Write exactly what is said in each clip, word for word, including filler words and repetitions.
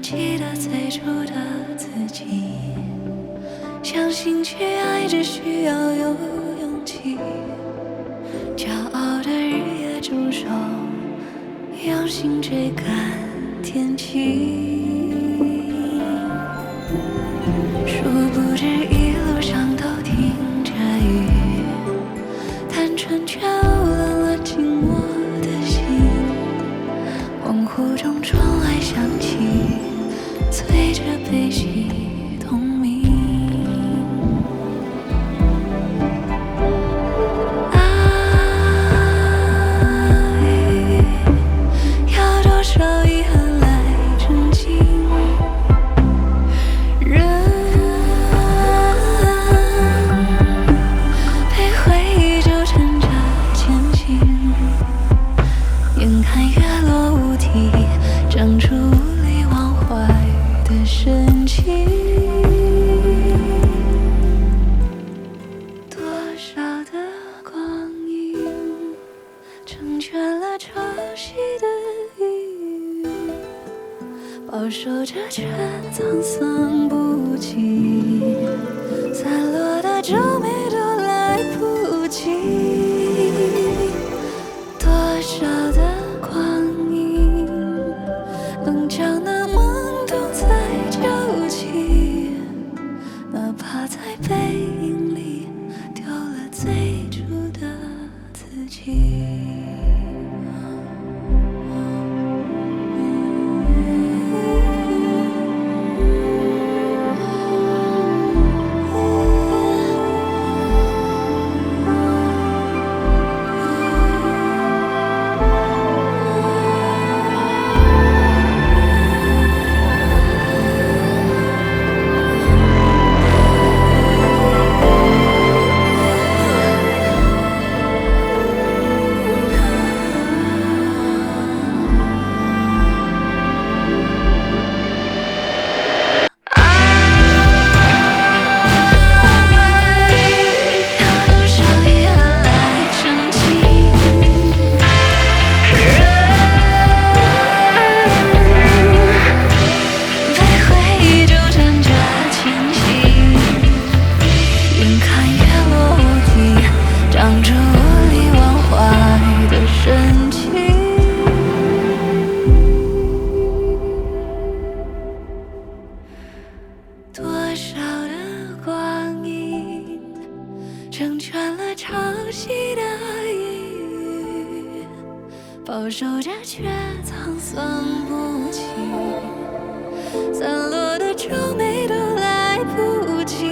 记得最初的自己，相信去爱只需要有勇气，骄傲的日夜驻守，用心追赶天气。殊不知一路上都停着雨，单纯却冷了紧我的心。恍惚中窗外响起催着悲喜同鸣。爱要多少遗憾来澄清，人被回忆纠缠着前行，眼看月落乌啼，长出无力忘怀的深情。多少的光阴成全了潮汐的雨，饱受着却沧桑不及，散落的皱眉都来不及。多少的光阴能将那懵懂再救起，哪怕在背影里丢了最初的自己。多少的光阴成全了潮汐的雨，饱受着却沧桑不起，散落的皱眉都来不及。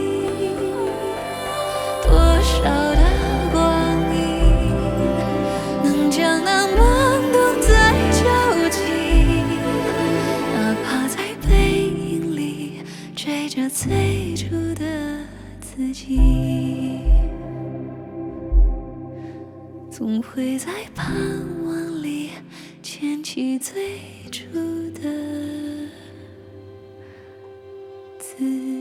多少的光阴能将那懵懂再救起，哪怕在背影里追着最初的自己，总会在盼望里牵起最初的自己。